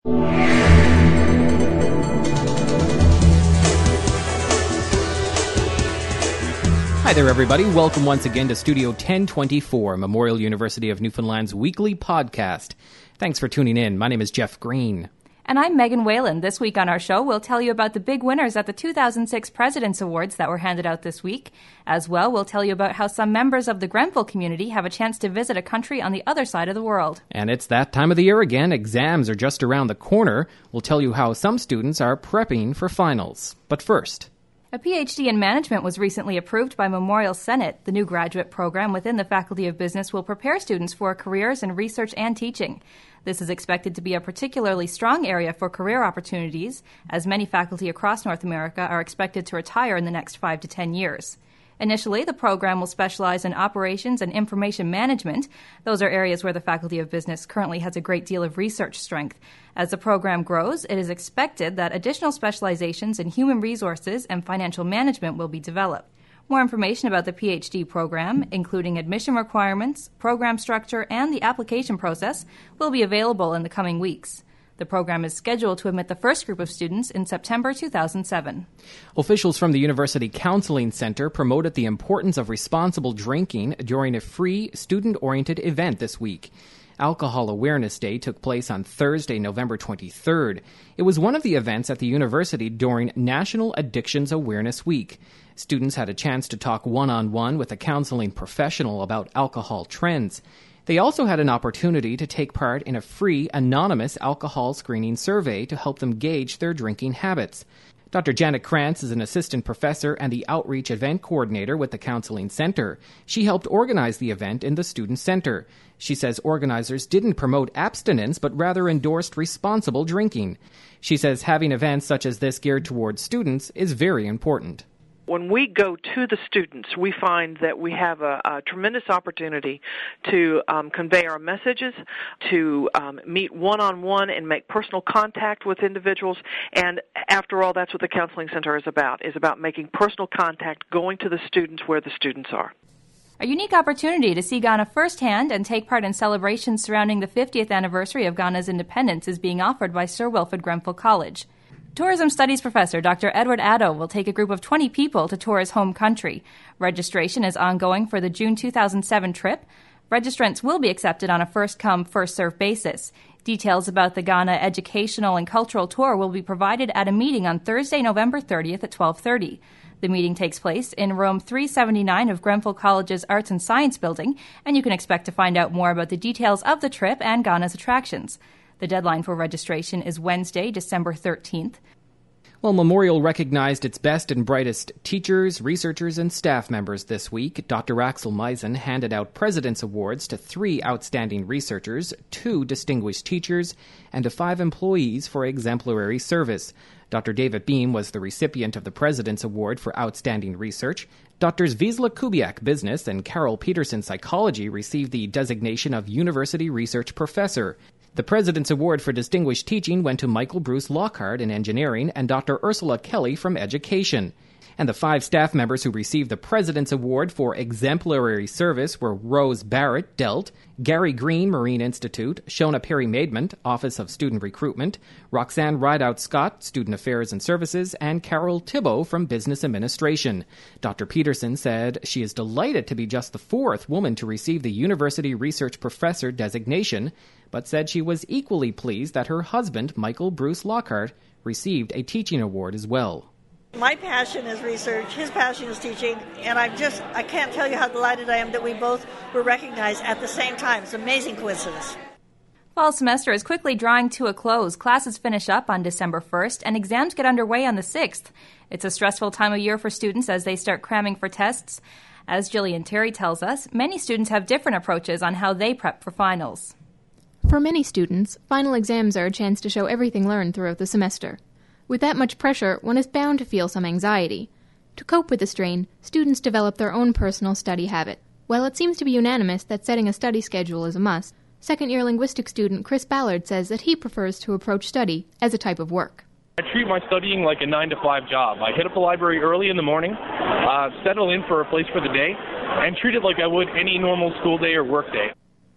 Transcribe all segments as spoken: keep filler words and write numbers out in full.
Hi there, everybody. Welcome once again to Studio ten twenty-four, Memorial University of Newfoundland's weekly podcast. Thanks for tuning in. My name is Jeff Green. And I'm Megan Whalen. This week on our show, we'll tell you about the big winners at the two thousand six President's Awards that were handed out this week. As well, we'll tell you about how some members of the Grenville community have a chance to visit a country on the other side of the world. And it's that time of the year again. Exams are just around the corner. We'll tell you how some students are prepping for finals. But first, a P H D in management was recently approved by Memorial Senate. The new graduate program within the Faculty of Business will prepare students for careers in research and teaching. This is expected to be a particularly strong area for career opportunities, as many faculty across North America are expected to retire in the next five to ten years. Initially, the program will specialize in operations and information management. Those are areas where the Faculty of Business currently has a great deal of research strength. As the program grows, it is expected that additional specializations in human resources and financial management will be developed. More information about the P H D program, including admission requirements, program structure, and the application process, will be available in the coming weeks. The program is scheduled to admit the first group of students in September two thousand seven. Officials from the University Counseling Center promoted the importance of responsible drinking during a free, student-oriented event this week. Alcohol Awareness Day took place on Thursday, November twenty-third. It was one of the events at the university during National Addictions Awareness Week. Students had a chance to talk one-on-one with a counseling professional about alcohol trends. They also had an opportunity to take part in a free, anonymous alcohol screening survey to help them gauge their drinking habits. Doctor Janet Krantz is an assistant professor and the outreach event coordinator with the Counseling Center. She helped organize the event in the Student Center. She says organizers didn't promote abstinence, but rather endorsed responsible drinking. She says having events such as this geared towards students is very important. When we go to the students, we find that we have a, a tremendous opportunity to um, convey our messages, to um, meet one-on-one and make personal contact with individuals. And after all, that's what the Counseling Center is about, is about making personal contact, going to the students where the students are. A unique opportunity to see Ghana firsthand and take part in celebrations surrounding the fiftieth anniversary of Ghana's independence is being offered by Sir Wilfrid Grenfell College. Tourism Studies Professor Doctor Edward Addo will take a group of twenty people to tour his home country. Registration is ongoing for the June two thousand seven trip. Registrants will be accepted on a first-come, first-served basis. Details about the Ghana educational and cultural tour will be provided at a meeting on Thursday, November thirtieth at twelve thirty. The meeting takes place in room three seventy-nine of Grenfell College's Arts and Science Building, and you can expect to find out more about the details of the trip and Ghana's attractions. The deadline for registration is Wednesday, December thirteenth. Well, Memorial recognized its best and brightest teachers, researchers, and staff members this week. Doctor Axel Meisen handed out President's Awards to three outstanding researchers, two distinguished teachers, and to five employees for exemplary service. Doctor David Beam was the recipient of the President's Award for Outstanding Research. Doctors Wisla Kubiak, Business, and Carol Peterson, Psychology, received the designation of University Research Professor. The President's Award for Distinguished Teaching went to Michael Bruce Lockhart in Engineering and Doctor Ursula Kelly from Education. And the five staff members who received the President's Award for Exemplary Service were Rose Barrett, Delt, Gary Green, Marine Institute, Shona Perry-Maidment, Office of Student Recruitment, Roxanne Rideout-Scott, Student Affairs and Services, and Carol Thibault from Business Administration. Doctor Peterson said she is delighted to be just the fourth woman to receive the University Research Professor designation, but said she was equally pleased that her husband, Michael Bruce Lockhart, received a teaching award as well. My passion is research, his passion is teaching, and I just, I can't tell you how delighted I am that we both were recognized at the same time. It's an amazing coincidence. Fall semester is quickly drawing to a close. Classes finish up on December first, and exams get underway on the sixth. It's a stressful time of year for students as they start cramming for tests. As Jillian Terry tells us, many students have different approaches on how they prep for finals. For many students, final exams are a chance to show everything learned throughout the semester. With that much pressure, one is bound to feel some anxiety. To cope with the strain, students develop their own personal study habit. While it seems to be unanimous that setting a study schedule is a must, second-year linguistics student Chris Ballard says that he prefers to approach study as a type of work. I treat my studying like a nine to five job. I hit up the library early in the morning, uh, settle in for a place for the day, and treat it like I would any normal school day or work day.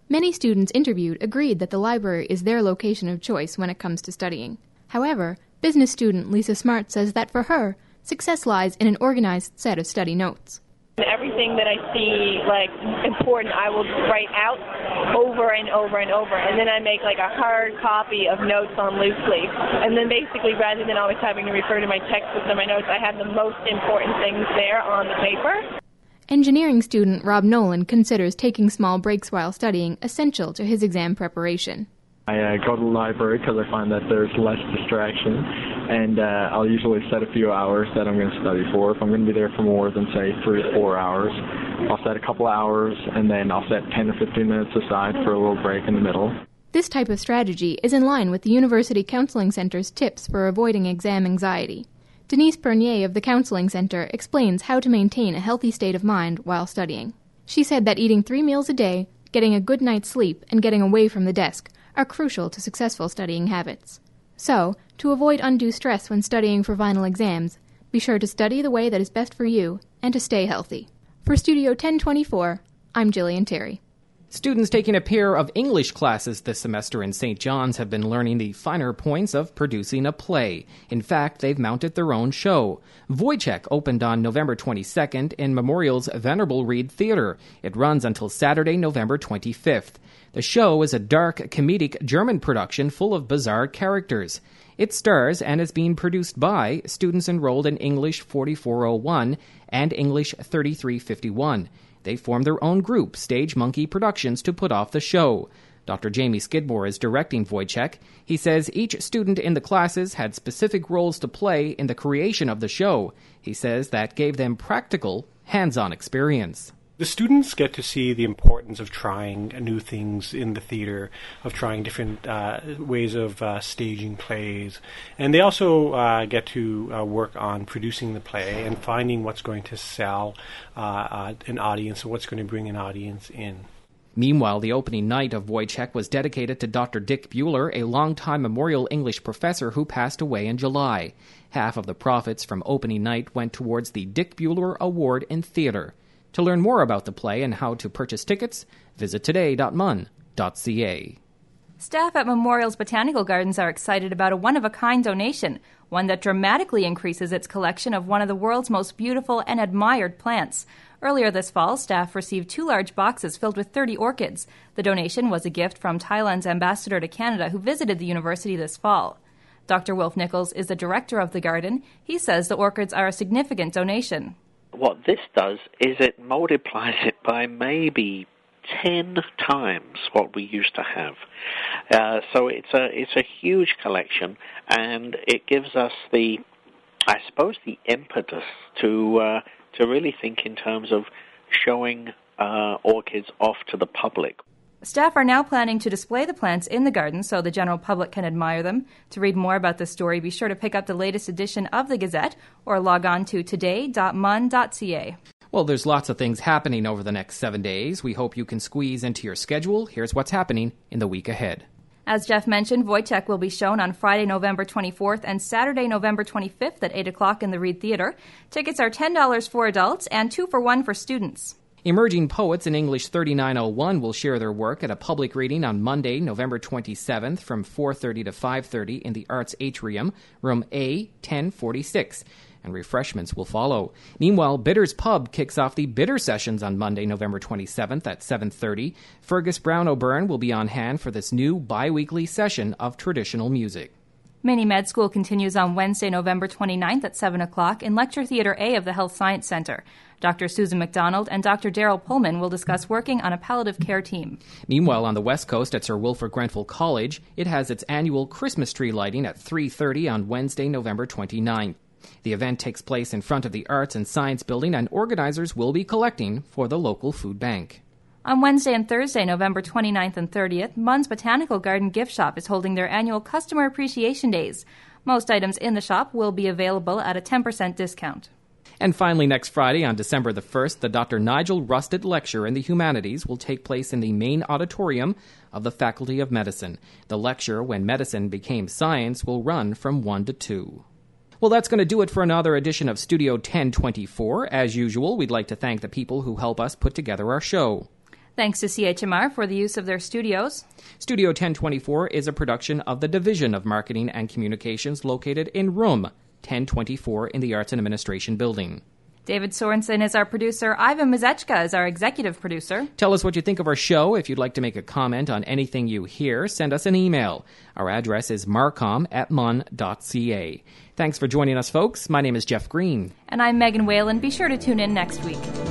Many students interviewed agreed that the library is their location of choice when it comes to studying. However, business student Lisa Smart says that for her, success lies in an organized set of study notes. Everything that I see, like, important, I will write out over and over and over, and then I make, like, a hard copy of notes on loose leaf. And then basically, rather than always having to refer to my textbooks and my notes, I have the most important things there on the paper. Engineering student Rob Nolan considers taking small breaks while studying essential to his exam preparation. I uh, go to the library because I find that there's less distraction, and uh, I'll usually set a few hours that I'm going to study for. If I'm going to be there for more than, say, three or four hours, I'll set a couple hours, and then I'll set ten or fifteen minutes aside for a little break in the middle. This type of strategy is in line with the University Counseling Center's tips for avoiding exam anxiety. Denise Bernier of the Counseling Center explains how to maintain a healthy state of mind while studying. She said that eating three meals a day, getting a good night's sleep, and getting away from the desk are crucial to successful studying habits. So, to avoid undue stress when studying for final exams, be sure to study the way that is best for you and to stay healthy. For Studio ten twenty-four, I'm Jillian Terry. Students taking a pair of English classes this semester in Saint John's have been learning the finer points of producing a play. In fact, they've mounted their own show. Wojciech opened on November twenty-second in Memorial's Venerable Reed Theatre. It runs until Saturday, November twenty-fifth. The show is a dark, comedic German production full of bizarre characters. It stars and is being produced by students enrolled in English forty-four oh one and English thirty-three fifty-one. They formed their own group, Stage Monkey Productions, to put off the show. Doctor Jamie Skidmore is directing Wojciech. He says each student in the classes had specific roles to play in the creation of the show. He says that gave them practical, hands-on experience. The students get to see the importance of trying new things in the theater, of trying different uh, ways of uh, staging plays. And they also uh, get to uh, work on producing the play and finding what's going to sell uh, uh, an audience and what's going to bring an audience in. Meanwhile, the opening night of Wojciech was dedicated to Doctor Dick Buehler, a longtime Memorial English professor who passed away in July. Half of the profits from opening night went towards the Dick Buehler Award in Theater. To learn more about the play and how to purchase tickets, visit today dot m u n dot c a. Staff at Memorial's Botanical Gardens are excited about a one-of-a-kind donation, one that dramatically increases its collection of one of the world's most beautiful and admired plants. Earlier this fall, staff received two large boxes filled with thirty orchids. The donation was a gift from Thailand's ambassador to Canada who visited the university this fall. Doctor Wilf Nichols is the director of the garden. He says the orchids are a significant donation. What this does is it multiplies it by maybe ten times what we used to have. Uh, so it's a it's a huge collection, and it gives us the, I suppose, the impetus to uh, to really think in terms of showing uh, orchids off to the public. Staff are now planning to display the plants in the garden so the general public can admire them. To read more about this story, be sure to pick up the latest edition of the Gazette or log on to today dot m u n dot c a. Well, there's lots of things happening over the next seven days. We hope you can squeeze into your schedule. Here's what's happening in the week ahead. As Jeff mentioned, Wojciech will be shown on Friday, November twenty-fourth and Saturday, November twenty-fifth at eight o'clock in the Reed Theatre. Tickets are ten dollars for adults and two for one for students. Emerging poets in English thirty-nine oh one will share their work at a public reading on Monday, November twenty-seventh from four thirty to five thirty in the Arts Atrium, room A ten forty-six, and refreshments will follow. Meanwhile, Bitters Pub kicks off the Bitter Sessions on Monday, November twenty-seventh at seven thirty. Fergus Brown O'Byrne will be on hand for this new bi-weekly session of traditional music. Mini Med School continues on Wednesday, November twenty-ninth at seven o'clock in Lecture Theatre A of the Health Science Center. Doctor Susan McDonald and Doctor Daryl Pullman will discuss working on a palliative care team. Meanwhile, on the West Coast at Sir Wilfrid Grenfell College, it has its annual Christmas tree lighting at three thirty on Wednesday, November twenty-ninth. The event takes place in front of the Arts and Science Building, and organizers will be collecting for the local food bank. On Wednesday and Thursday, November twenty-ninth and thirtieth, Munn's Botanical Garden Gift Shop is holding their annual Customer Appreciation Days. Most items in the shop will be available at a ten percent discount. And finally, next Friday, on December the first, the Doctor Nigel Rusted Lecture in the Humanities will take place in the main auditorium of the Faculty of Medicine. The lecture, When Medicine Became Science, will run from one to two. Well, that's going to do it for another edition of Studio ten twenty-four. As usual, we'd like to thank the people who help us put together our show. Thanks to C H M R for the use of their studios. Studio ten twenty-four is a production of the Division of Marketing and Communications located in room ten twenty-four in the Arts and Administration Building. David Sorensen is our producer. Ivan Mazechka is our executive producer. Tell us what you think of our show. If you'd like to make a comment on anything you hear, send us an email. Our address is marcom at mun dot c a. Thanks for joining us, folks. My name is Jeff Green. And I'm Megan Whalen. Be sure to tune in next week.